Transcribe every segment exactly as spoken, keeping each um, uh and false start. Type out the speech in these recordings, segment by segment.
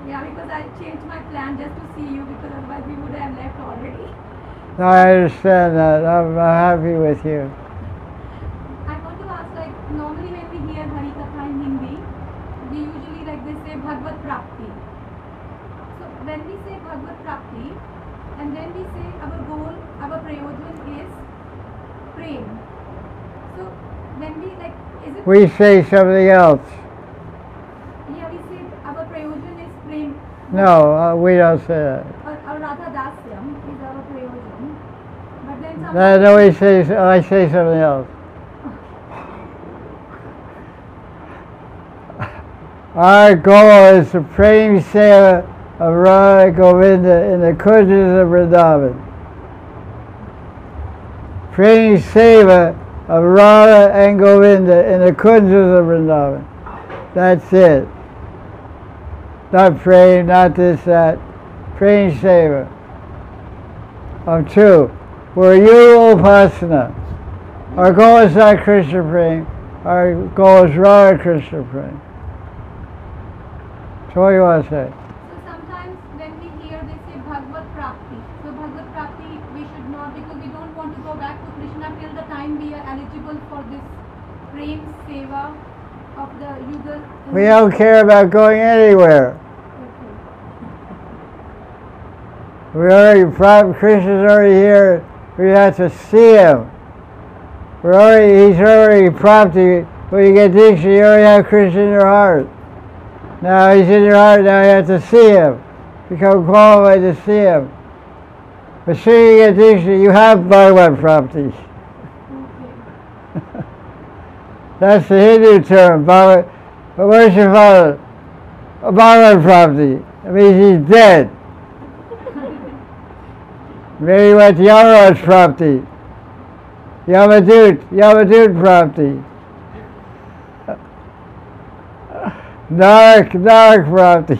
Yeah, because I changed my plan just to see you because otherwise we would have left already. No, I understand that. I'm, I'm happy with you. I want to ask, like, normally when we hear Hari Katha in Hindi, we usually, like, they say Bhagavad Prapti. So when we say Bhagavad Prapti, and then we say our goal, our prayojan is prem. So when we, like, is it... We say something else. Yeah, we say our prayojan is prem. No, uh, we don't say that. Or, or Radha Dasyam is our prayojan. But then No, sometimes... no, we say, I say something else. Our goal is to prem seva of Radha Govinda in the kunjas of Vrindavan. Prem seva of Radha and Govinda in the kunjas of Vrindavan. That's it. Not prem, not this, that. Prem seva. Of two. We're you, Upasana. Our goal is not Krishna prem. Our goal is Radha Krishna prem. So what do you want to say? So sometimes when we hear they say Bhagavad Prapti, so Bhagavad Prapti we should not, because we don't want to go back to Krishna till the time we are eligible for this prem seva of the Yuga. We don't care about going anywhere. We already, Krishna's already here. We have to see him. We're already, he's already Prapti. When you get Diksha, you already have Krishna in your heart. Now he's in your heart, now you have to see him. Become qualified to see him. But soon you get Diksha, you have Bhagavad Prapti. That's the Hindu term, Bhagavad. But where's your father? Bhagavad Prapti. It means he's dead. Maybe he went to Yamaraj Prapti. Yamadut, Yamadut Prapti. Narak, Narak Prapti.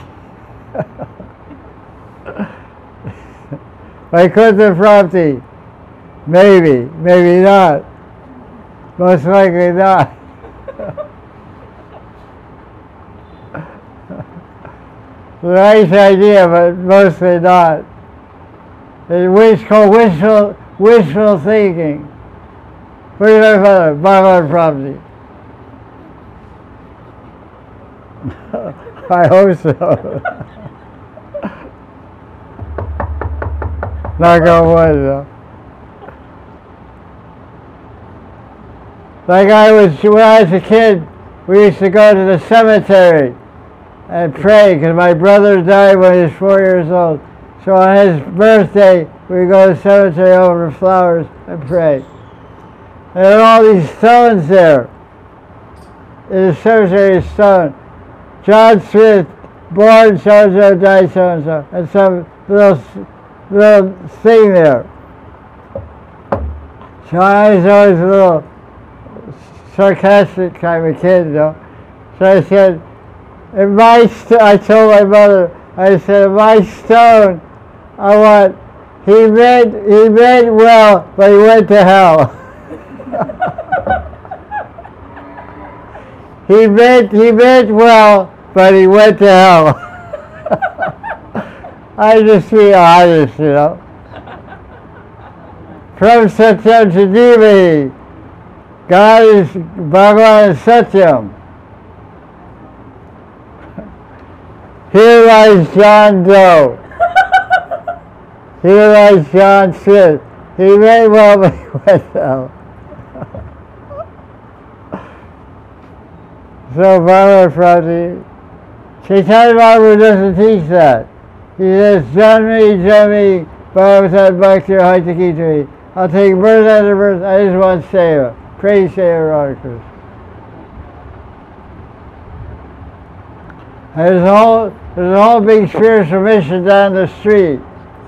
Vaikuntha Prapti. Maybe, maybe not. Most likely not. Nice idea, but mostly not. It's called wishful, wishful thinking. What do you know about it? Bhagavad Prapti. I hope so. Knock on wood, though. Like I was, when I was a kid, we used to go to the cemetery and pray, because my brother died when he was four years old. So on his birthday, we go to the cemetery over flowers and pray. And there are all these stones there. In the cemetery is stone. John Smith, born so-and-so, died so-and-so. And some little, little thing there. So I was always a little sarcastic kind of kid, you know. So I said, in my st- I told my mother, I said, in my stone, I want, he meant, he meant well, but he went to hell. he meant, he meant well, but he went to hell. I just feel honest, you know. From Satyam to Dhimahi, God is, Bhagavan is Satyam. Here lies John Doe. Here lies John Smith. He may well be with them. So Bhagavad Prapti, Chaitanya Mahaprabhu doesn't teach that. He says, Janmi, Janmi, Bhagavatam Bhakti Haita Kitari. I'll take birth after birth, I just want seva. Praise seva Radha Krishna. There's a whole, there's a whole big spiritual mission down the street.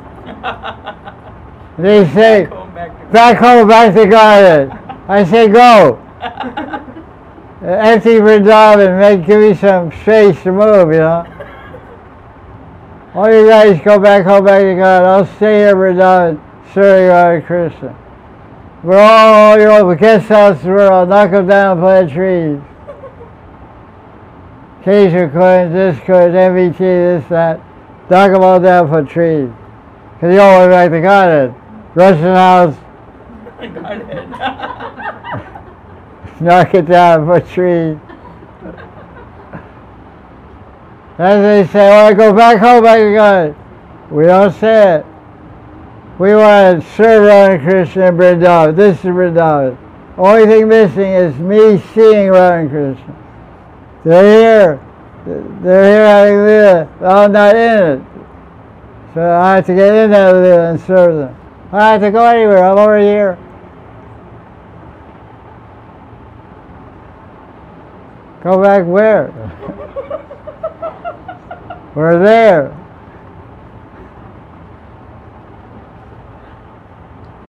They say, back home, back to, back home, back to garden. I say, go. Empty Vrindavan, make, give me some space to move, you know. All you guys go back home, back to God. I'll stay here, Vrindavan, serving Radha Krishna. We're all, you know, the guest house, we're all knock them down and plant trees. Keisha coins, this coin, M V T, this, that. Knock them all down for trees. Because you all went back to Godhead. Russian house, Got it. knock it down for trees. As they say, I want to go back home, back to God. We don't say it. We want to serve Radha Krishna and Vrindavan. This is Vrindavan. Only thing missing is me seeing Radha Krishna. They're here. They're here having Leela, but I'm not in it. So I have to get in that Leela and serve them. I don't have to go anywhere. I'm already here. Go back where? We're there.